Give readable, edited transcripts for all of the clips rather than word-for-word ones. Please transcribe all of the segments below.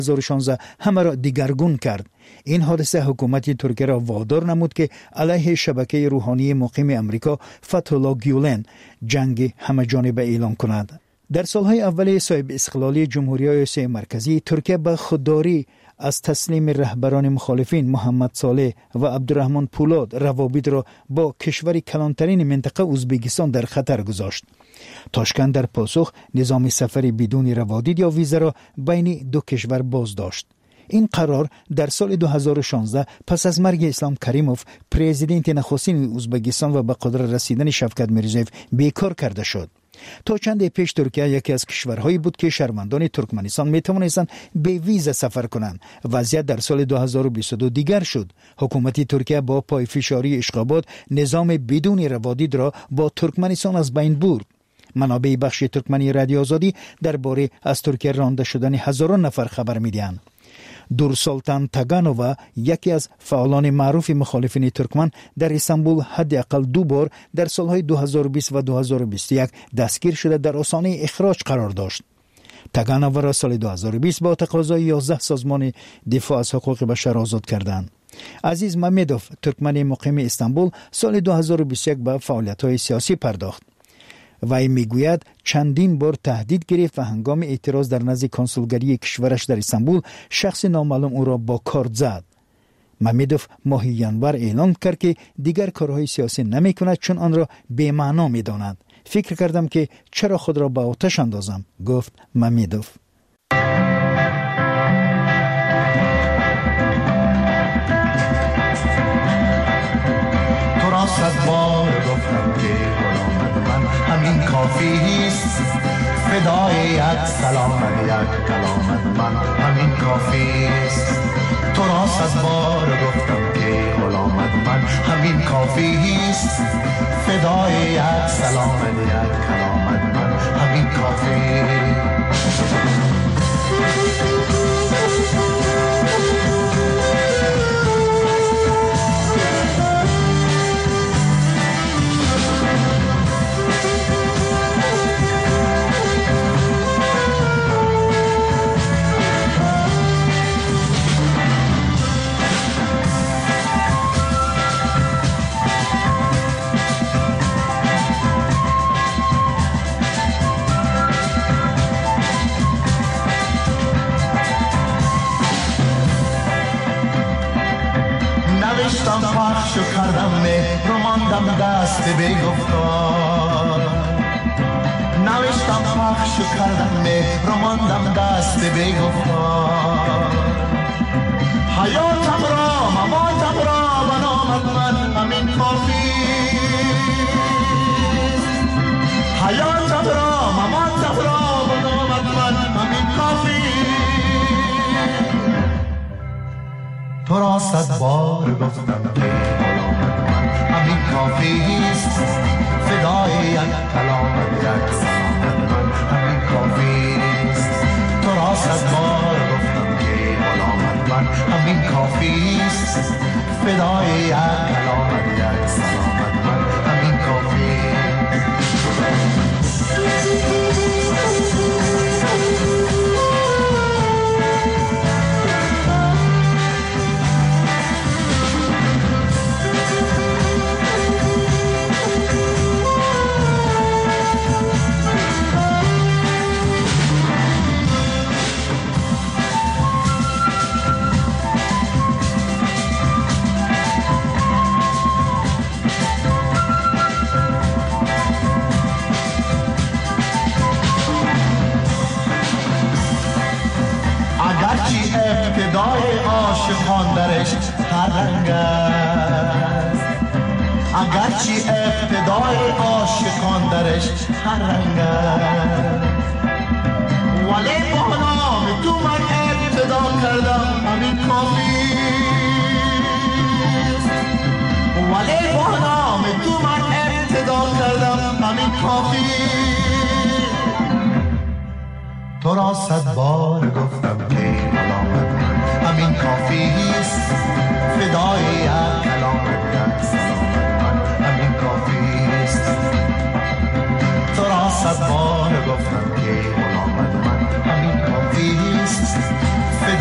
2016 همه را دیگرگون کرد. این حادثه حکومت ترکیه را وادار نمود که علیه شبکه روحانی مقیم امریکا فتح‌الله گیولن جنگ همه جانبه اعلان کند. در سالهای اول صاحب استقلالی جمهوری آسیای مرکزی، ترکیه به خودداری از تسلیم رهبران مخالفین محمد صالح و عبدالرحمن پولاد روابط را با کشور کلانترین منطقه ازبکستان در خطر گذاشت. تاشکند در پاسخ نظام سفر بدون روادید یا ویزا را بین دو کشور باز داشت. این قرار در سال 2016 پس از مرگ اسلام کریموف پرزیدنت نخستین ازبکستان و به قدرت رسیدن شفقت میرزیف بیکار کرده شد. تا چند پیش ترکیه یکی از کشورهایی بود که شهروندان ترکمنستان می توانستند به ویزا سفر کنند. وضعیت در سال 2022 دیگر شد. حکومت ترکیه با پایفشاری اشغابات نظام بدون روادید را با ترکمنستان از بین برد. منابع بخش ترکمنی رادیو آزادی درباره از ترکیه رانده شدن هزاران نفر خبر می‌دهند. دورسلطان تاگانووا یکی از فعالان معروف مخالفین ترکمن در استانبول حداقل 2 بار در سالهای 2020 و 2021 دستگیر شده در آستانه اخراج قرار داشت. تاگانووا را سال 2020 با تقاضای 11 سازمان دفاع از حقوق بشر آزاد کردند. عزیز ممدوف ترکمن مقیم استانبول سال 2021 به فعالیت‌های سیاسی پرداخت. وی میگوید چندین بار تهدید گرفت و هنگام اعتراض در نزد کنسولگری کشورش در استانبول شخص نامعلوم او را با کارد زد. ممدوف ماه ینور اعلان کرد که دیگر کارهای سیاسی نمی کند چون آن را بی‌معنا می داند. فکر کردم که چرا خود را به آتش اندازم، گفت ممدوف. تو را 100 بار گفتم که همین کافیست، فدای یک سلامت یک کلامت من همین کافیست. تو را 100 بار گفتم که غلامت من همین کافیست، فدای یک سلامت یک کلامت من همین کافیست. پخش کردم مهر رو ماندم دست بی‌گفتار، نوشتم پخش کردم مهر رو ماندم دست بی‌گفتار. حیاتم را مماتم را به نامت من همین کافیست، حیاتم را مماتم را به نامت من همین کافیست. تو را 100 بار گفتم که غلامت من همین کافیست، فدای یک کلامت یک سلامت من همین کافیست. تو را 100 بار گفتم که غلامت من همین کافیست، فدای یک کلامت یک سلامت من همین کافیست. ابتدای عاشقان درش هر رنگ است، اگرچه ابتدای عاشقان درش هر رنگ است، ولی با نام تو من ابتدا کردم همین کافیست، ولی با نام تو من ابتدا کردم همین کافیست. تو را 100 بار گفتم که غلامت من همین کافیست، فدای یک کلامت یک سلامت من همین کافیست. تو را 100 بار گفتم که غلامت من همین کافیست،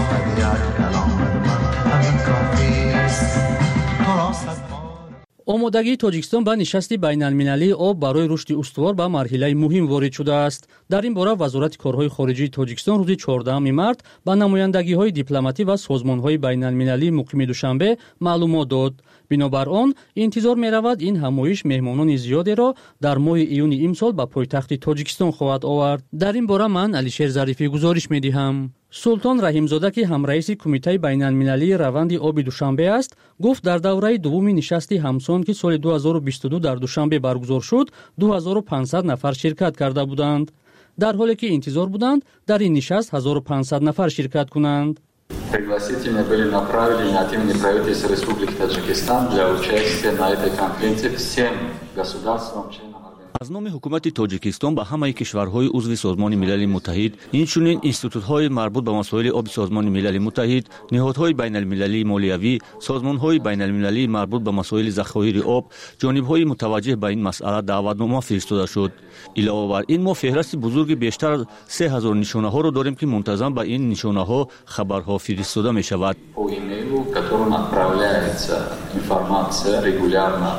آمد یک کلام من همین کافی است تو را صد بار. омодагии тоҷикистон ба нишасти байналмилалии об барои рушди устувор ба марҳилаи муҳим ворид шудааст. дар ин бора вазорати корҳои хориҷии тоҷикистон рӯзи 14 март ба намояндагиҳои дипломатӣ ва созмонҳои байналмилалии муқими душанбе маълумот дод. бинобар он интизор меравад ин ҳамоиш меҳмонони зиёдеро дар моҳи июни имсол ба пойтахти тоҷикистон хоҳад овард. дар ин бора ман Алишер Зарифӣ гузориш медиҳам. султон Раҳимзода ки ҳамраиси кумитаи байналмилалии раванди оби Душанбе аст, гуфт дар давраи дуввуми нишасти ҳамсон ки соли 2022 дар Душанбе баргузор шуд, 2500 нафар ширкат карда буданд. дар ҳоле ки интизор буданд дар ин нишаст 1500 нафар ширкат кунанд. Пригласительные были направлены от имени правительства Республики Таджикистан для участия на этой конференции всем государствам, членам. аз номи ҳукумати тоҷикистон ба ҳамаи кишварҳои узви созмони милали муттаҳид, инчунин институтҳои марбут ба масоили оби созмони милали муттаҳид, ниҳодҳои байналмилалии молиявӣ, созмонҳои байналмилалии марбут ба масоили захоири об, ҷонибҳои мутаваҷҷеҳ ба ин масъала даъватнома фиристода шуд. илова бар ин мо феҳрасти бузурги бештар аз 3000 нишонаҳоро дорем ки мунтазам ба ин нишонаҳо хабарҳо фиристода мешавад. Которым отправляется информация регулярно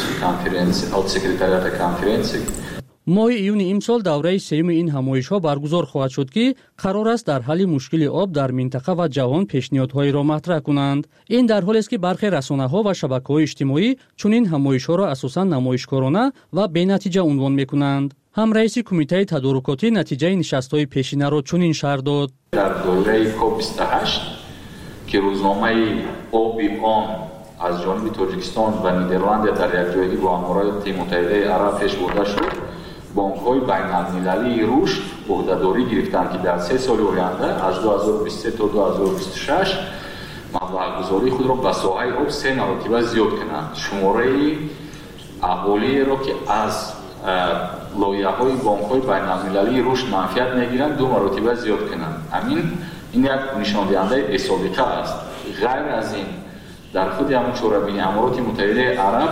от секретариата конференции. моҳи июни имсол давраи сеюми ин ҳамоишҳо баргузор хоҳад шуд ки қарор аст дар ҳалли мушкили об дар минтақа ва ҷаҳон пешниҳодҳоеро матрҳ кунанд. ин дар ҳолест ки бархе расонаҳо ва шабакаҳои иҷтимоӣ чунин ҳамоишҳоро асосан намоишкорона ва бенатиҷа унвон мекунанд. ҳамраиси кумитаи тадорукотӣ натиҷаи нишастҳои пешинаро чунин шаҳр дод. дар доираи COP28 ки рӯзномаи оби он аз ҷониби Тоҷикистон ва Нидерландия дар якҷоягӣ бо Аморати Муттаҳидаи Араб пеш бурда шуд, бонкҳои байналмилалии рушд уҳдадорӣ гирифтанд ки дар 3 соли оянда аз 2023 то 2026 маблағгузории худро ба соҳаи об 3 маротиба зиёд кунанд. шумораи аҳолиеро ки аз лоиҳаҳои бонкҳои байналмилалии рушд манфиат мегиранд 2 маротиба зиёд кунанд. ин як нишондиҳандаи бесобиқа аст. ғайр аз ин дар худи ҳамон чорабини Амороти Муттаҳидаи Араб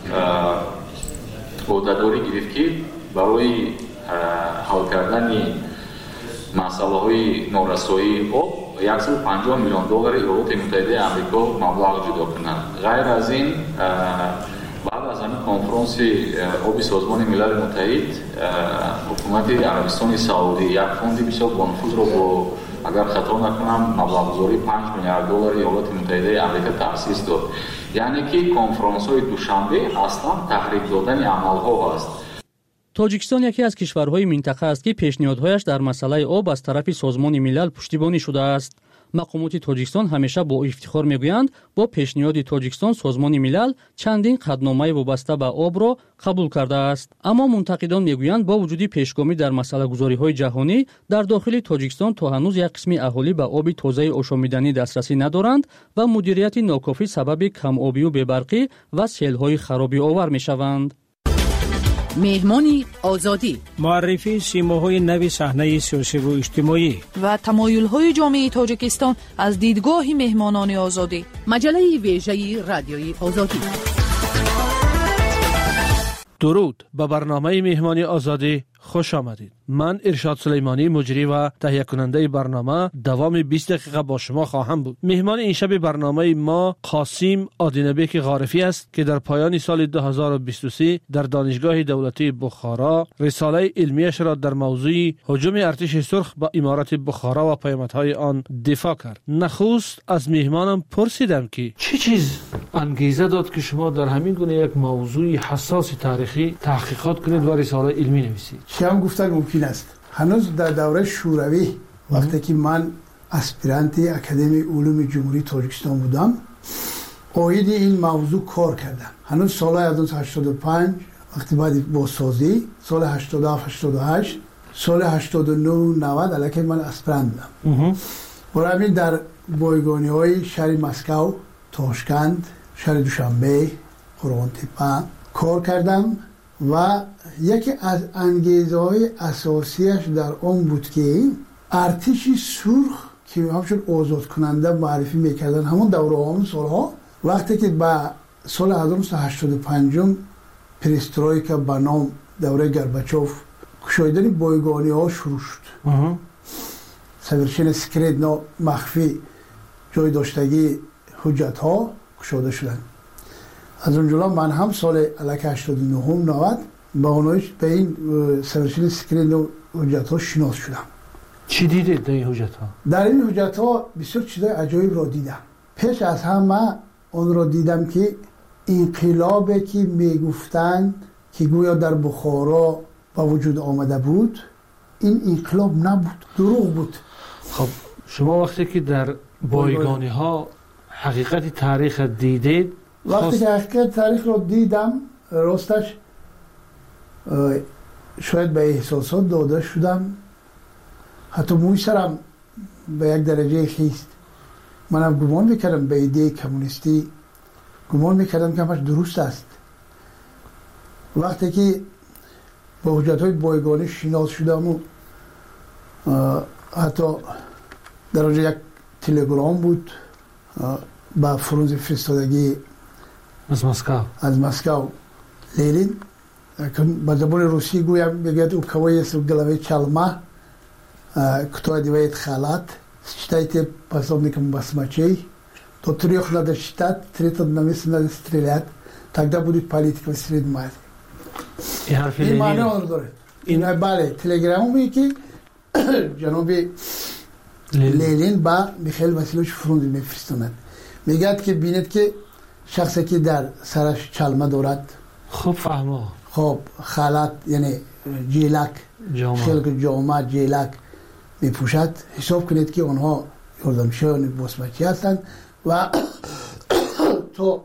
уҳдадорӣ гирифт ки барои ҳал кардани масъалаҳои норасоии об $150 миллион Иёлоти Муттаҳидаи Амрико маблағ ҷудо кунанд. ғайр аз ин баъд аз ҳамин конференси оби созмони милали муттаҳид ҳукумати Арабистони Саудӣ як фонди бисёр бонуфузро бо агар хато накунам маблағгузории $5 миллиард Иёлоти Муттаҳидаи Амрико таъсис дод. яъне ки конференсҳои Душанбе аслан таҳрик додани амалҳо аст. тоҷикистон яке аз кишварҳои минтақа аст ки пешниҳодҳояш дар масъалаи об аз тарафи Созмони милал пуштибонӣ шудааст. мақомоти тоҷикистон ҳамеша бо ифтихор мегӯянд бо пешниҳоди тоҷикистон Созмони милал чандин қадномаи вобаста ба обро қабул кардааст. аммо мунтақидон мегӯянд бо вуҷуди пешгомӣ дар масъалагузориҳои ҷаҳонӣ дар дохили тоҷикистон то ҳанӯз як қисми аҳолӣ ба оби тозаи ошомиданӣ дастрасӣ надоранд ва мудирияти нокофӣ сабаби камобию бебарқӣ ва селҳои харобиовар мешаванд. меҳмони озодӣ муаррифии симоҳои нави саҳнаи сиёсиву иҷтимоӣ ва тамоюлҳои ҷомеаи тоҷикистон аз дидгоҳи меҳмонони озодӣ. маҷалаи вежаи радиои озодӣ. дуруд ба барномаи меҳмони озодӣ خوش آمدید. من ارشاد سلیمانی مجری و تهیه کننده برنامه دوام 20 دقیقه با شما خواهم بود. مهمان این شب برنامه ما قاسم آدینبک غارفی است که در پایان سال 2023 در دانشگاه دولتی بخارا رساله علمیش را در موضوع هجوم ارتش سرخ به امارت بخارا و پیامدهای آن دفاع کرد. نخست از مهمانم پرسیدم که چه چیز انگیزه داد که شما در همین گونه یک موضوع حساس تاریخی تحقیقات کنید و رساله علمی نویسید؟ هم گفتن ممکن است. هنوز در دوره شوروی وقتی که من اسپیرانت اکادمی علوم جمهوری تاجیکستان بودم اوید این موضوع کار کردم. هنوز سال 1985 وقتی بعد بازسازی سال 87 88 سال 89 90 علاوه من اسپیرانت بودم. برای همین در بایگانی‌های شهر مسکو، تاشکند، شهر دوشنبه، قرغن‌تپه کار کردم و یکی از انگیزه‌های اساسیش در اون بود که ارتش سرخ که همچون آزاد کننده معرفی میکردن همون دوره سالها وقتی که با سال 1985 پرسترویکا به نام دوره گرباچوف گشایدن بایگانی ها شروع شد. سوورشن سکرت مخفی جای داشتگی حجت ها گشوده شدن. از اونجا من هم سال الک 89 90 با اونایش به این سرچین سکرین حجت ها شناس شدم. چی دیدید در این حجت ها؟ در این حجت ها بسیار چیزای عجایب را دیدم. پیش از همه اون را دیدم که انقلابی که میگفتن که گویا در بخارا با وجود آمده بود، این انقلاب نبود، دروغ بود. خب شما وقتی که در بایگانی ها حقیقت تاریخ دیدید، وقتی که حقیقت تاریخ رو دیدم راستش شاید به احساسات داده شدم، حتی موی سرم به یک درجه خیست. منم گمان میکردم به ایده کمونیستی، گمان میکردم که همش درست است. وقتی که با حجت های بایگانی شناس شدم و حتی در آنجا یک تلگرام بود با فرانز فرستادگی از مسکو لینین که با زبان روسی گویم بگید او کوایی است و گلوه چلمه کتای دیوید خالات считайте пособником басмачей, до 3 надо считать, 3 на месте надо стрелять, тогда будет политика в Средней Азии. این معنی آن داره. این بله تلگرامی که جناب لینین با میخائیل واسیلوویچ فرانز میفرستند، میگه که بینید که شخصی که در سرش چلمه دارد، خوب فهمو، خب خالات یعنی جیلک، خلق جامعه جیلک میپوشد، حساب کنید که اونها یاردمشان باسمچی هستند و تو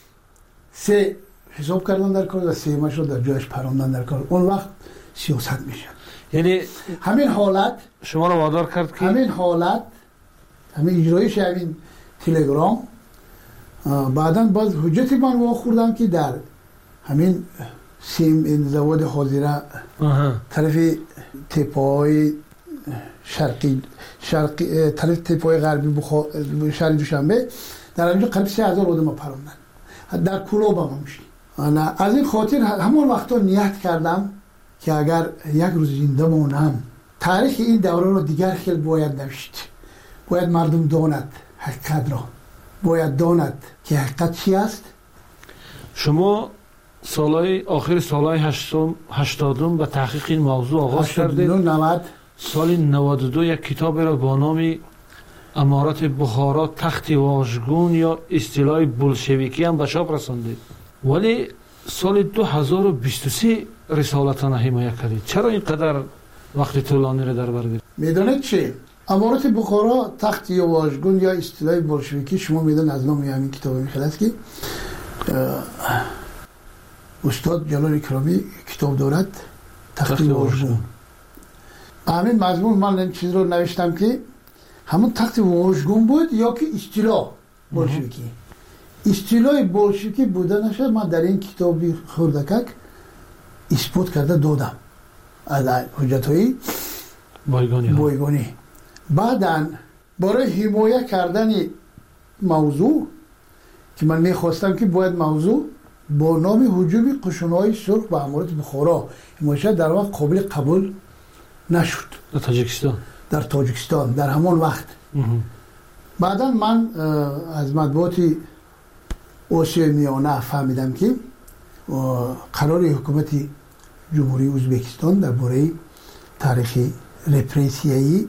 سه حساب کردن در کار و سیمش رو در جایش پراندن در کار، اون وقت سیاست میشه. یعنی همین حالت شما رو وادار کرد که همین حالت همین اجرایش همین تلگرام بعداً باز حجت من واخوردم که در همین این زواد حاضره طرف تپای شرقی طرف تپای غربی شهر دوشنبه در اینجا قریب 3000 آدم پراندن در کلوب هم میشه. انا از این خاطر همون وقتا نیت کردم که اگر یک روز زنده مونم تاریخ این دوره رو دیگر خیلی باید نوشت، باید مردم داند حقیقت را، باید داند که حقیقت چی است. شما آخر سالهای 80 به تحقیق این موضوع آغاز کردید. 90 سال 92 یک کتاب را با نام امارت بخارا تخت واژگون یا اصطلاح بولشویکی هم به چاپ رساندید، ولی سال 2023 رسالتان حمایت کردید. چرا اینقدر وقت طولانی را در بر گرفتید؟ میدونید چی؟ امارت بخارا تخت واژگون یا اصطلاح بولشویکی، شما میدونید از نام همین کتاب میخواست که استاد جلال اکرامی کتاب دارد تخت واژگون. همین مضمون من این چیز رو نوشتم که همون تخت واژگون بود یا که اصطلاح بولشویکی. اصطلاح بولشویکی بودنش من در این کتابی خردکک اثبات کرده دادم از حجت‌های بایگانی. بعداً برای حمایت کردن موضوع که من میخواستم که باید موضوع با نام هجوم قشون‌های سرخ به امارت بخارا حمایت در واقع قابل قبول نشد در تاجیکستان در همون وقت. بعدا من از مطبوعات آسیای میانه فهمیدم که قرار حکومت جمهوری ازبکستان درباره تاریخ رپریسیایی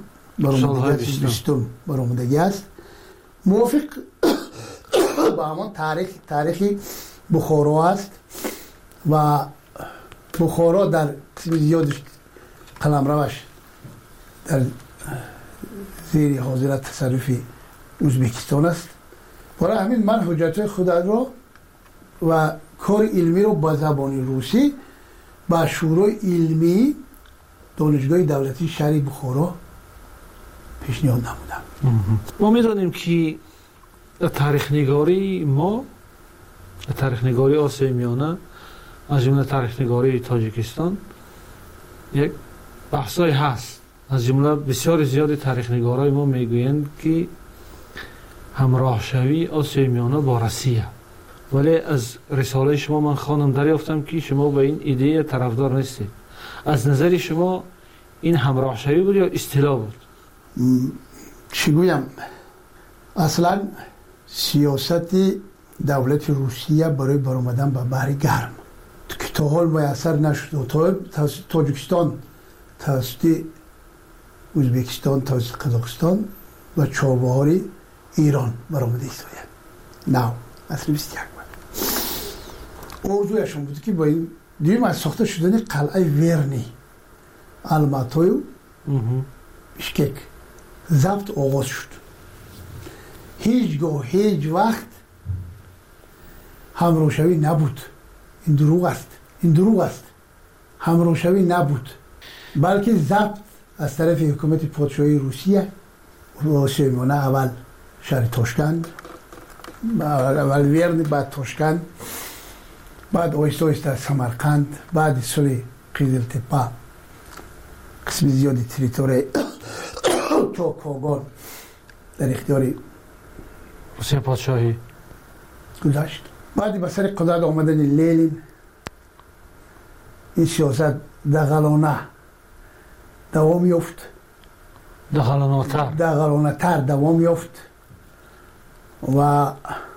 برآمدگی است، موافق با همان تاریخ بخارا است و بخارا در قسم زیادش قلمروش در زیر حاضرت تصرف ازبکستان است. برای همین من حجت خود را و کار علمی رو با زبان روسی با شورای علمی دانشگاه دولتی شهر بخارا پیشنهاد نمودم. ما میدونیم که تاریخ نگاری ما، تاریخ نگاری آسیای میانه از جمله تاریخ نگاری تاجیکستان یک بحثای هست. از جمله بسیار زیاد تاریخ نگارای ما میگویند که همراه شوی آسیای میانه با روسیه، ولی از رساله شما من خواندم دریافتم که شما به این ایده طرفدار نیستید. از نظر شما این همراه شوی بود یا اصطلاح بود؟ چی گویم؟ اصلا سیاست دولت روسیه برای برآمدن به بحر گرم که تا حال میسر نشد، توسط تاجیکستان، توسط ازبکستان، توسط قزاقستان و چابهار ایران برآمده ایستاید. نه اصلا 21 موضوعشون بود که با این دویم از ساخته شدن قلعه ورنی الماتای بشکک ضبط آغاز شد. هیچگاه هیچ وقت همراهشوی نبود. این دروغ است. همراهشوی نبود، بلکه ضبط از طرف حکومت پادشاهی روسیه میمونه. اول شهر تاشکند، اول ورن، بعد تاشکند، بعد آیسته آیسته سمرقند، بعد سوی قیزلتپه قسم زیادی تریتوری تا کاغان در اختیار روسیه پادشاهی گذاشت. بعد به سر قدرت آمدن لنین این سیاست دغلانه دوام یافت، دغلانه تر دوام یافت و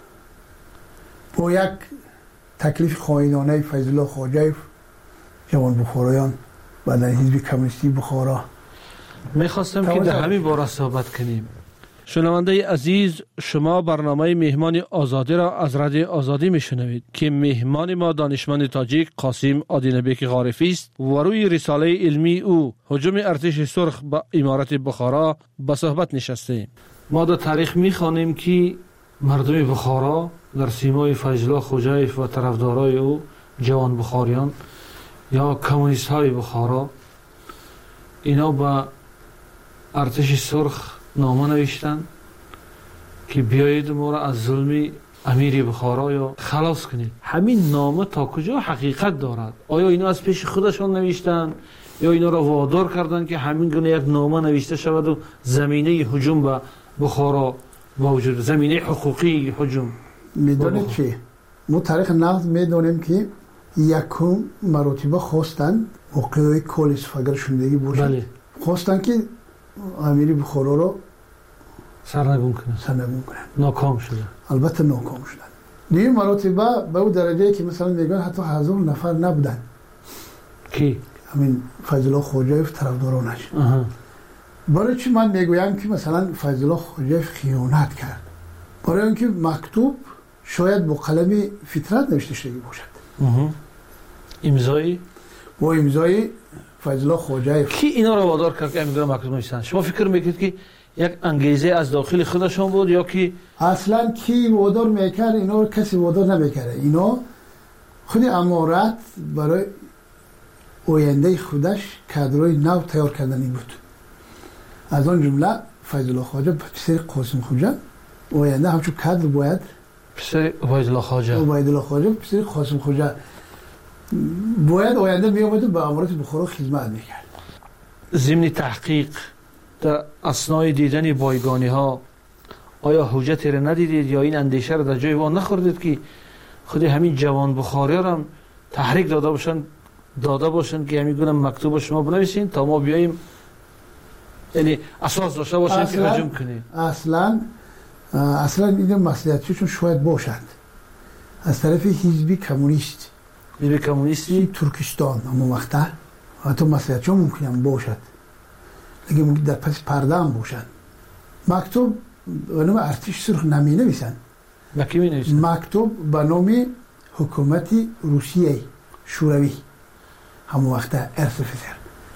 با یک تکلیف خائنانه فیض الله خواجه جوان بخارایان و در حزب کمونیستی بخارا. میخواستم که در همین باره صحبت کنیم. شنونده عزیز، شما برنامه مهمان آزادی را از رادیو آزادی میشنوید که مهمان ما دانشمند تاجیک قاسم آدینبک غارفی است و روی رساله علمی او هجوم ارتش سرخ به امارت بخارا به صحبت نشستیم. ما در تاریخ میخوانیم که مردم بخارا در سیمای فیض الله خواجه و طرفدارای او جوان بخاریان یا کمونیست های بخارا اینا با ارتش سرخ نامه نوشتن که بیایید ما را از ظلم امیر بخارا یا خلاص کنید. همین نامه تا کجا حقیقت دارد؟ آیا اینا از پیش خودشان نوشتن یا اینا را وادار کردن که همین گونه یک نامه نوشته شود و زمینه هجوم به بخارا موجود، زمینه حقوقی هجوم؟ میدونید چی؟ ما تاریخ نقد میدونیم که یکم مراتبه خواستن موقعی کالیس فگر شندگی باشد. بله. خواستن که امیر بخارا رو سرنگون کنن. ناکام شدن. البته ناکام شدن. دیگه مراتبه به اون درجه که مثلا میگن حتی 1000 نفر نبودن. کی؟ همین فیض الله خواجه طرفدارانش. برای چی من میگویم که مثلا فیض الله خواجه خیانت کرد؟ برای اینکه مکتوب شاید با قلم فطرت نوشته شده باشد. امضایی؟ با امضای فیض الله خواجه. کی اینا رو وادار کرد که امضا مکتوب نوشتن؟ شما فکر میکنید که یک انگیزه از داخل خودشون بود یا که اصلا کی وادار میکرد؟ اینا رو کسی وادار نمیکرد. اینا خود امارت برای آینده خودش کادرای نو تیار کردنی بود. از آن جمله فیض الله خواجه پسر قاسم خواجه آینده همچون کادر باید پسر عبید الله خواجه پسر قاسم خواجه باید آینده میامد و به امارت بخارا خدمت میکرد. ضمن تحقیق در اثنای دیدن بایگانی ها آیا حجتی را ندیدید یا این اندیشه را در جای وان نخوردید که خود همین جوان بخاری را هم تحریک داده باشن که همین گونه مکتوب شما بنویسین تا ما بیاییم، یعنی اساس داشته باشن که هجوم کنیم؟ اصلا این مسئولیتشون شاید باشد از طرف حزب کمونیستی ترکستان. اما وقتا حتی مسئولیتشون ممکنه باشد، لیکن در پس پرده هم باشد. مکتوب به نام ارتش سرخ نمی نویسن. مکتوب به نام حکومت روسیه شوروی همون وقتا ارسفسر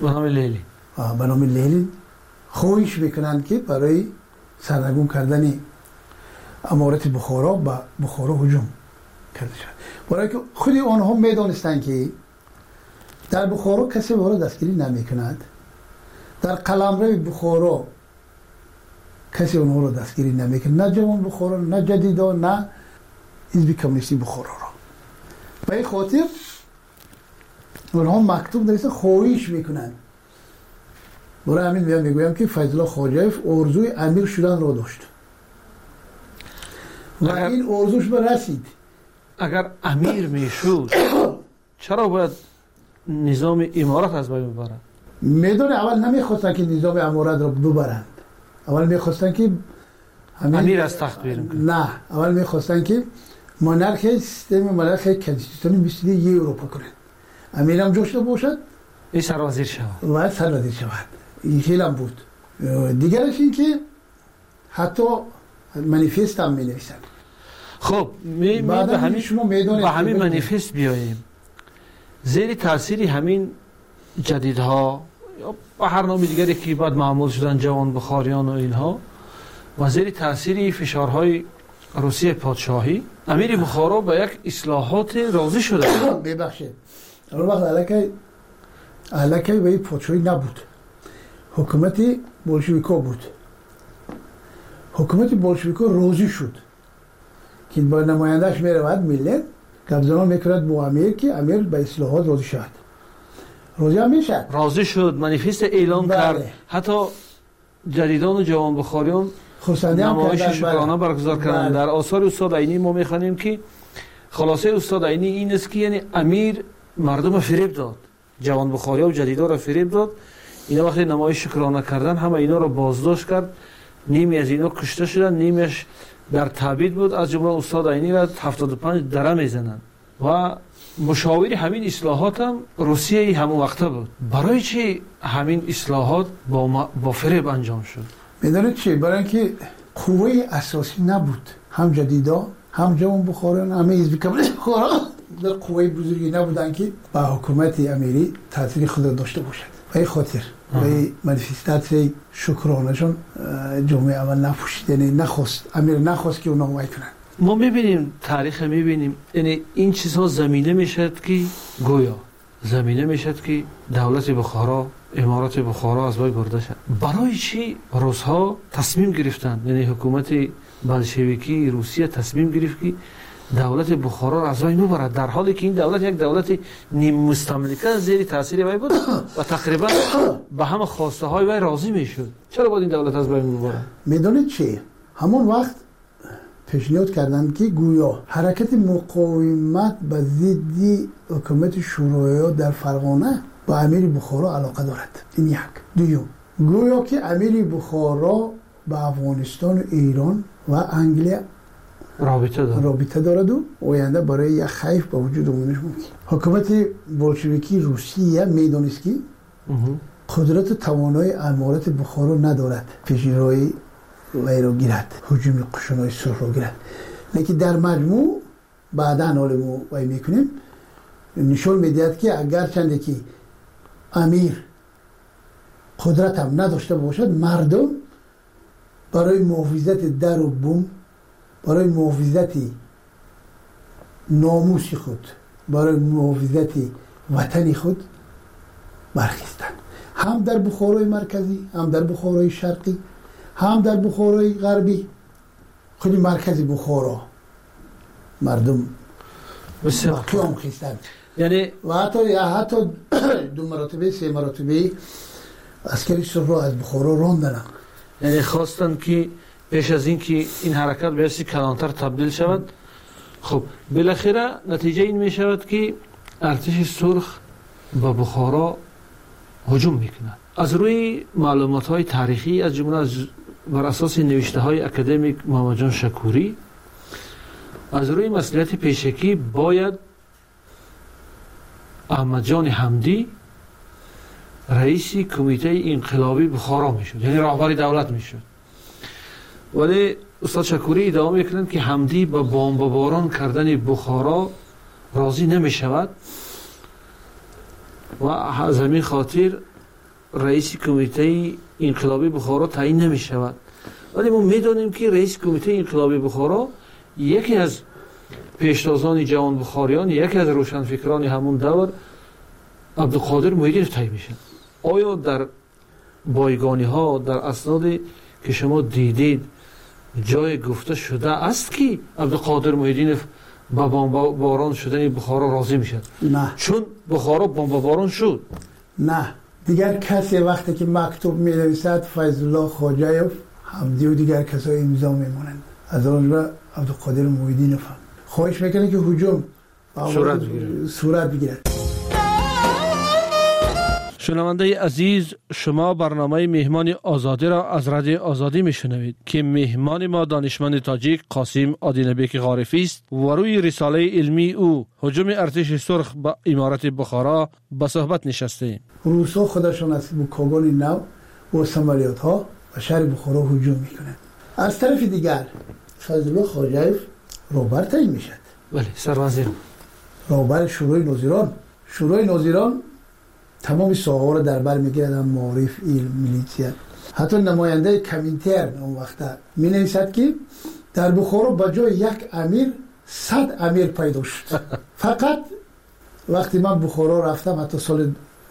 به نام لنین خواهش میکنن که برای سرنگون کردن امارت بخارا به بخارا هجوم کرده شد. برای که خود آنها میدانستند که در بخارا کسی وارد دستگیری نمیکند، در قلمرو بخارا کسی اونها رو دستگیری نمیکند، نه جوان بخارا، نه جدیدا، نه حزب کمونیستی بخارا را. به این خاطر اونها مکتوب نوشته خواهش میکنند. برای همین میگویم که فیض الله خواجه آرزوی امیر شدن را داشت و این آرزوش به رسید. اگر امیر میشد چرا باید نظام امارت از بین ببرد؟ میدونه اول نمیخواستن که نظام امارت را ببرند، اول میخواستن که امیر از تخت بیرون کنه. نه، اول میخواستن که مونارکی سیستم مونارکی کنستیتوشن مثل یه اروپا کنن. امیر هم جوش باشد، این سرازیر شود و سرازیر شود. این خیلی هم بود. دیگرش این که حتی منیفست هم می نویسن. خب به همین منیفست بیاییم. زیر تأثیری همین جدیدها یا با هر نام دیگری که بعد معمول شدن جوان بخاریان و اینها و زیر تأثیری فشارهای روسیه پادشاهی امیر بخارا به یک اصلاحات راضی شده. ببخشید اون وقت علاقه به این پادشاهی نبود، حکومت بولشویکا بود. حکومت بولشویکا راضی شد که با نمایندهش میرود ملت گفتگو میکرد با امیر که امیر به اصلاحات راضی شد. راضی هم میشد، راضی شد، منیفست اعلام کرد. حتی جدیدان و جوان بخاریان نمایش شکرانه برگزار کردند. در آثار استاد عینی ما میخوانیم که خلاصه استاد عینی این است که یعنی امیر مردم فریب داد، جوان بخاریا و جدیدا را فریب داد. اینا وقتی نمایش شکرانه کردن همه اینا را بازداشت کرد، نیمی از اینا کشته شدن، نیمیش در تعبید بود. از جمله استاد عینی را 75 دره میزنند و مشاوری همین اصلاحات هم روسیه همون وقته بود. برای چی همین اصلاحات با فریب انجام شد؟ میدونید چی؟ برای اینکه قوه اساسی نبود، هم جدیدا هم جوان بخاران همه حزب کمونیست بخارا در قوه بزرگی نبودن که با حکومت امیری تاثیر خود داشته باشد. و این خاطر و این منیفستاسیون شکرانهشون جامعه اول نپوشید، یعنی نخواست، امیر نخواست که اونا وای کنن. ما میبینیم تاریخ میبینیم یعنی این چیزها زمینه میشد که گویا زمینه میشد که دولت بخارا، امارات بخارا از بین برده شد. برای چی روس‌ها تصمیم گرفتند، یعنی حکومت بلشویکی روسیه تصمیم گرفت که دولت بخارا را از بین ببرد، در حالی که این دولت یک دولت نیم مستملکه زیر تاثیر وی بود و تقریبا به همه خواسته های وی راضی میشد. چرا باید این دولت از بین ببرد؟ میدونید چی؟ همون وقت پیشنهاد کردند که گویا حرکت مقاومت به ضد حکومت شوروی در فرغانه با امیر بخارا علاقه دارد. این یک. دوم، گویا که امیر بخارا با افغانستان و ایران و انگلیس رابطه دارد و آینده برای یک خیف با وجود آمدنش ممکن. حکومت بولشویکی روسیه میدانست که قدرت و توانایی امارات بخارا ندارد پیشروی وی را گیرد، هجوم قشونای سرخ را گیرد. لیکن در مجموع بعدا حال ما وی میکنیم نشون میدهد که اگر چنده که امیر قدرت هم نداشته باشد، مردم برای محافظت در و بوم، برای محافظت ناموس خود، برای محافظت وطن خود برخیستند. هم در بخارای مرکزی، هم در بخارای شرقی، هم در بخارای غربی. خود مرکزی بخارا مردم قیام خیستند. یعنی و حتی 2 مراتبه 3 مراتبه عسکری سرخ را از بخارا راندن. یعنی خواستن که پیش از این که این حرکت به حسی کلانتر تبدیل شود. خب بالاخره نتیجه این می شود که ارتش سرخ به بخارا هجوم میکند. از روی معلومات های تاریخی از جمله بر اساس نوشته های اکادمیک محمد جان شکوری، از روی مسئولیت پیشکی باید احمد جان حمدی رئیس کمیته انقلابی بخارا میشد، یعنی رهبر دولت میشد. ولی استاد شکوری ادامه میکنند که حمدی با بمباران کردن بخارا راضی نمیشود و از همین خاطر رئیس کمیته انقلابی بخارا تعیین نمیشود. ولی ما میدونیم که رئیس کمیته انقلابی بخارا یکی از پیشتازان جوان بخاریان، یکی از روشنفکران همون دور عبدالقادر موحدینов تعیین میشه. آیا در بایگانی ها، در اسنادی که شما دیدید جای گفته شده است که عبدالقادر موحدینov با بمباران شدن بخارا راضی میشد؟ نه، چون بخارا بمباران شد. نه، دیگر کسی وقتی که مکتوب می نویسد فیض الله خواجه‌یوف، حمدی و دیگر کسای امضا میمونند. از آنجا عبدالقادر موحدینov خواهش میکنه که هجوم صورت بگیرد. شنونده عزیز، شما برنامه مهمان آزادی را از رادیو آزادی میشنوید که مهمان ما دانشمند تاجیک قاسم آدینبک غارفی است و روی رساله علمی او هجوم ارتش سرخ به امارت بخارا به صحبت نشسته. روسا خودشان از کاغان نو و سمالیات ها و شهر بخارا هجوم میکنند. از طرف دیگر فضل الله خواجه‌ایف رهبر تعیین میشد. بله، سروزیر رهبر شورای ناظران تمام ساحه‌ها را در بر میگیرد، معارف، علم، میلیتیا. حتی نماینده کمینترن اون وقت می نویسد که در بخارا به جای یک امیر 100 امیر پیدا شد. فقط وقتی من بخارا رفتم، حتی سال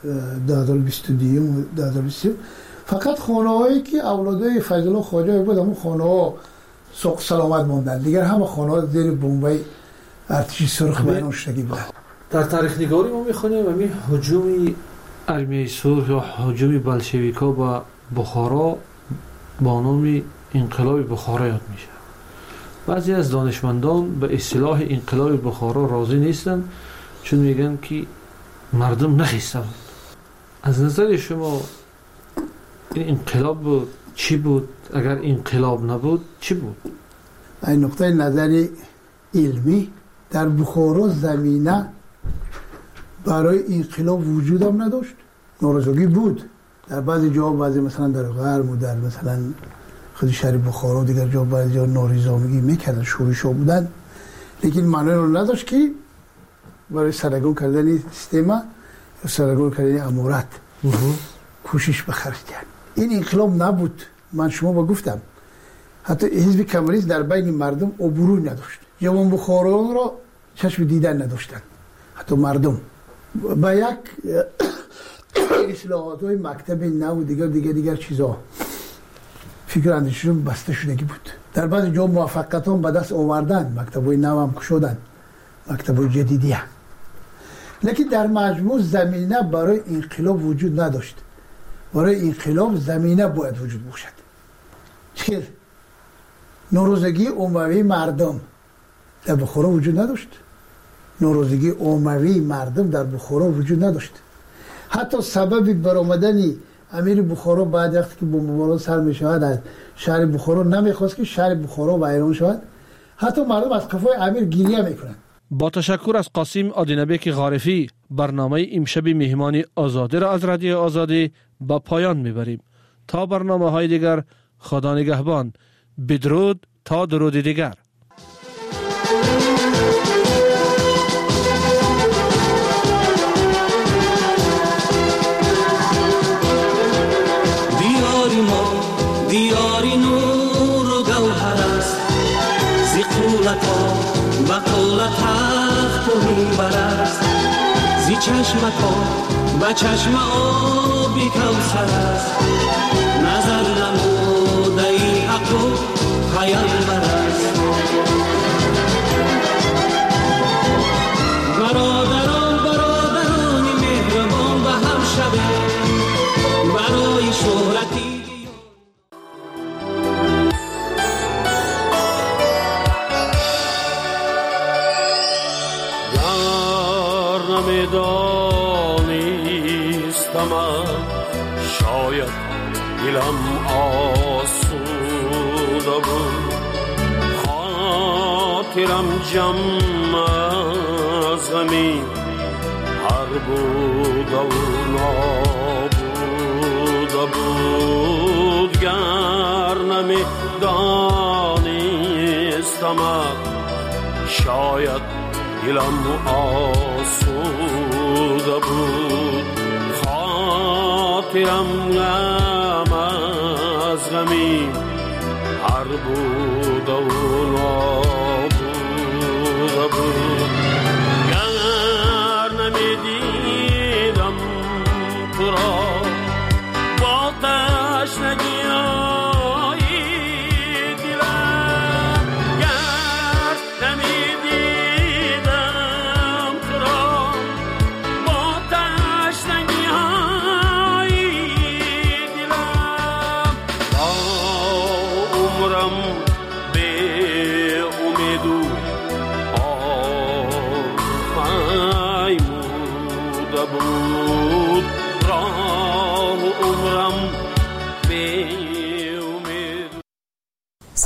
2022 و 2023، فقط خانه‌هایی که اولادای فضل الله خواجه‌ایف بود، همون خانه‌ها سوق سلامت ماندن، دیگر همه خانه‌ها زیر بمبای ارتش سرخ بیرون شدگی بود. در تاریخ نگاری ما میخونیم همین هجوم ارمیه سرخ یا هجوم بلشویکا به بخارا با نام انقلاب بخارا یاد میشه. بعضی از دانشمندان به اصطلاح انقلاب بخارا راضی نیستن، چون میگن که مردم نخیسته بود. از نظر شما این انقلاب بود چی بود؟ اگر انقلاب نبود چی بود؟ این نقطه نظر علمی در بخارا زمینه برای انقلاب وجود هم نداشت. ناراضگی بود در بعضی جا، بعضی مثلا در غرب و در مثلا خود شهر بخارا و دیگر جا بعضی جا نارضایتی میکردن، شورش‌ها بودن، لیکن معنی رو نداشت که برای سرنگون کردن سیستم یا سرنگون کردن امارت کوشش بخرج کرد. این انقلاب نبود. من شما با گفتم حتی حزب کمونیست در بین مردم عبوری نداشت. جوان بخارایان را چشم دیدن نداشتن. حتی مردم با یک اصلاحات های مکتب نو و دیگر چیزا فکر اندیششون بسته شدگی بود. در بعضی جا موفقیت هم به دست آوردن، مکتب های نو هم کشودن، مکتب های جدیدی هم. لیکن در مجموع زمینه برای انقلاب وجود نداشت. برای انقلاب زمینه باید وجود باشد. چه ناراضگی عمومی مردم در بخارا وجود نداشت. ناراضگی عمومی مردم در بخارا وجود نداشت. حتی سبب برآمدن امیر بخارا بعد وقتی که بمباران سر می شود از شهر بخارا نمیخواست که شهر بخارا ویران شود. حتی مردم از قفای امیر گریه میکنند. با تشکر از قاسم آدینبک غارفی، برنامه امشب مهمانی آزادی را از رادیو آزادی به پایان میبریم. تا برنامه های دیگر، خدا نگهبان. بدرود تا درود دیگر. دیاری نور و گوهر است، زی قولتا بقول تخت و منبر است، زی چشمتا به چشم آبی کوثر است، نظر نموده ای حق و پیامبر است. برادران مهربان به هم شبه برای شهرتی دانستم شاید دلم آسوده بود، خاطرم جمع از غمی هر بوده و نابوده بود. گر نمی دانستم شاید دلم آسوده بود، خاطرم غم از غمی هر بوده و نابوده بود. گر نمیدیدم تو را با تشنگی بود